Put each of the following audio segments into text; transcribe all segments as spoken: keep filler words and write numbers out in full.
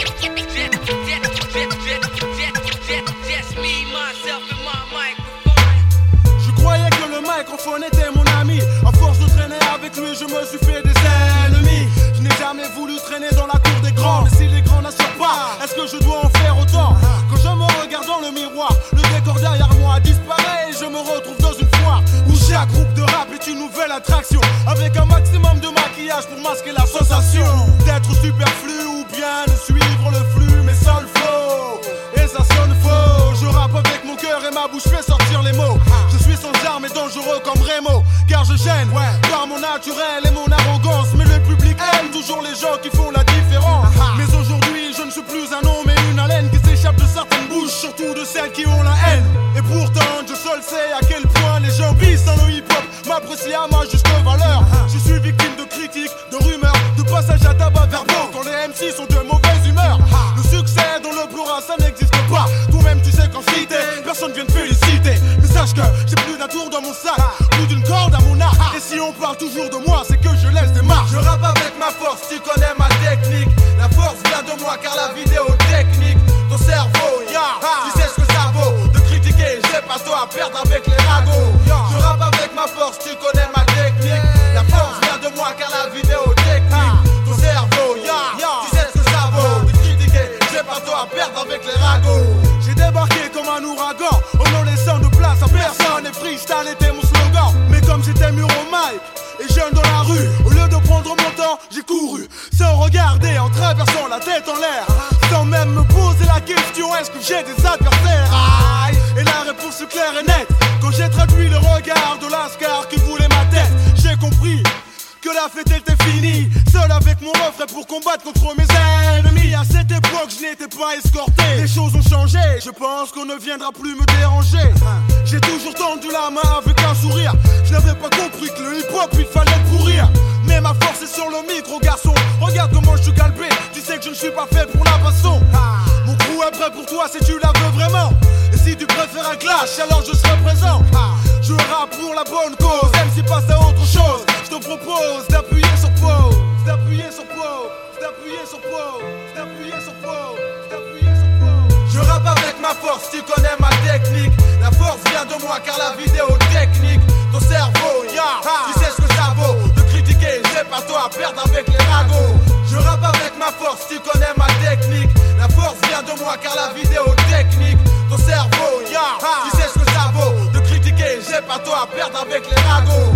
Je croyais que le microphone était mon ami. À force de traîner avec lui, je me suis fait des ennemis. Je n'ai jamais voulu traîner dans la cour des grands. Mais si les grands n'assurent pas, est-ce que je dois en faire autant? Quand je me regarde dans le miroir, le décor derrière moi disparaît et je me retrouve dans une foire où chaque groupe de rap est une nouvelle attraction, avec un maximum de maquillage pour masquer la sensation d'être superflu ou bien de suivre le flux, mais sans le flow. Et ça sonne faux. Je rappe avec mon cœur et ma bouche fait sortir les mots. Je suis sans armes et dangereux comme Remo, car je gêne par mon naturel et mon arrogance. Mais le public aime toujours les gens qui font la différence. Mais aujourd'hui je ne suis plus un nom mais une haleine qui s'échappe de certaines bouches, surtout de celles qui ont la haine. Et pourtant je seul sais à quel point les gens bis dans le hip-hop m'apprécient à ma juste valeur. Je suis victime de critiques, de rumeurs, de passages à tabac verbaux quand les M C sont de mauvaise humeur. Le succès dans le plural ça n'existe pas. Toi-même tu sais qu'en cité personne vient te féliciter. Mais sache que j'ai plus d'un tour dans mon sac, plus d'une corde à mon arc. Et si on parle toujours de moi c'est que je laisse des marques. Je rappe avec ma force, tu connais ma technique. La force vient de moi car la vidéo technique. Ton cerveau, ya, tu sais ce que ça vaut. De critiquer, j'ai pas toi à perdre avec les ragots. Je rappe avec ma force, tu connais ma technique. La force vient de moi car la vidéo technique. Ton cerveau, ya, tu sais ce que ça vaut. De critiquer, j'ai pas toi à perdre avec les ragots. J'ai débarqué comme un ouragan en ne laissant de place à personne. Et freestyle était mon slogan. Mais comme j'étais mûr au mic et jeune dans la rue, au lieu de prendre mon temps, j'ai couru sans regarder, en traversant la tête en l'air, sans même me poser la question est-ce que j'ai des adversaires? Aïe. Et la réponse est claire et nette. Quand j'ai traduit le regard de Lascar qui voulait ma tête, j'ai compris que la fête était finie. Seul avec mon refrain pour combattre contre mes ennemis. À cette époque je n'étais pas escorté. Les choses ont changé, je pense qu'on ne viendra plus me déranger. J'ai toujours tendu la main avec un sourire. Je n'avais pas compris que le hip-hop il fallait pourrir. Mais ma force est sur le micro garçon. Regarde comment je suis galbé, tu sais que je ne suis pas fait pour la baston. Mon crew est prêt pour toi si tu la veux vraiment. Et si tu préfères un clash alors je serai présent. Je rappe pour la bonne cause, même si passe à autre chose. Je te propose d'appuyer sur pause, d'appuyer sur pause, d'appuyer sur pause, d'appuyer sur pause, d'appuyer sur pause. Je rappe avec ma force, tu connais ma technique. La force vient de moi car la vidéo technique. Ton cerveau, ya, tu sais ce que ça vaut. De critiquer, j'ai pas toi à perdre avec les ragots. Je rappe avec ma force, tu connais ma technique. La force vient de moi car la vidéo technique. Ton cerveau, ya, tu sais ce que ça vaut. De critiquer, j'ai pas toi à perdre avec les ragots.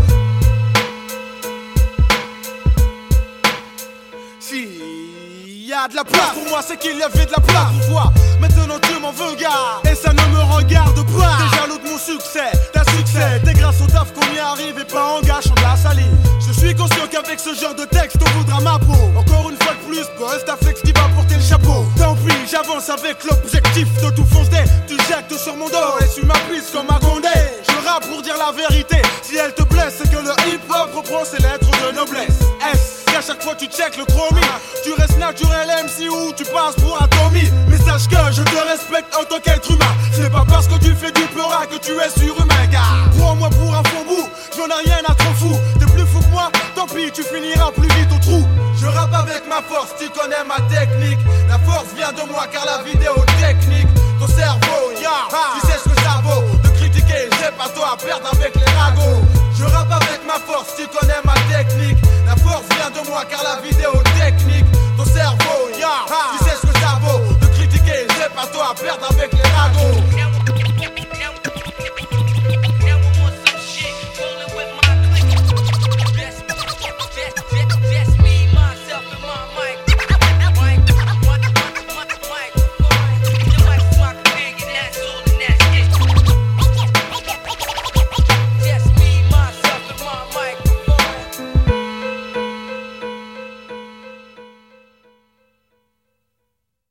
S'il y a de la place pour moi, c'est qu'il y avait de la place pour toi. Maintenant tu m'en veux, gars, et ça ne me regarde pas. T'es jaloux de mon succès, t'as succès. T'es grâce au taf qu'on y arrive et pas en gâchant de la salive. Je suis conscient qu'avec ce genre de texte on voudra ma peau. Encore une fois de plus, boss, t'as flex qui va porter le chapeau. Tant pis, j'avance avec l'objectif de tout foncer. Tu jettes sur mon dos et tu m'appuies comme un Condé. Je rappe pour dire la vérité. Si elle te blesse, c'est que le hip-hop reprend ses lettres de noblesse. S. À chaque fois tu check le chromie. Tu restes naturel M C ou tu passes pour un Tommy. Mais sache que je te respecte en tant qu'être humain. C'est pas parce que tu fais du pleura que tu es surhumain, gars. Prends-moi pour un faux bout, j'en ai rien à trop fou. T'es plus fou que moi, tant pis tu finiras plus vite au trou. Je rappe avec ma force, tu connais ma technique. La force vient de moi car la vidéo technique. Ton cerveau, ya, tu sais ce que ça vaut. De critiquer, j'ai pas toi à perdre avec les ragots. Je rappe avec ma force, tu connais ma technique. La force vient de moi car la vidéo technique. Ton cerveau, ya, tu sais ce que ça vaut. De critiquer, j'ai pas toi à perdre avec les ragots.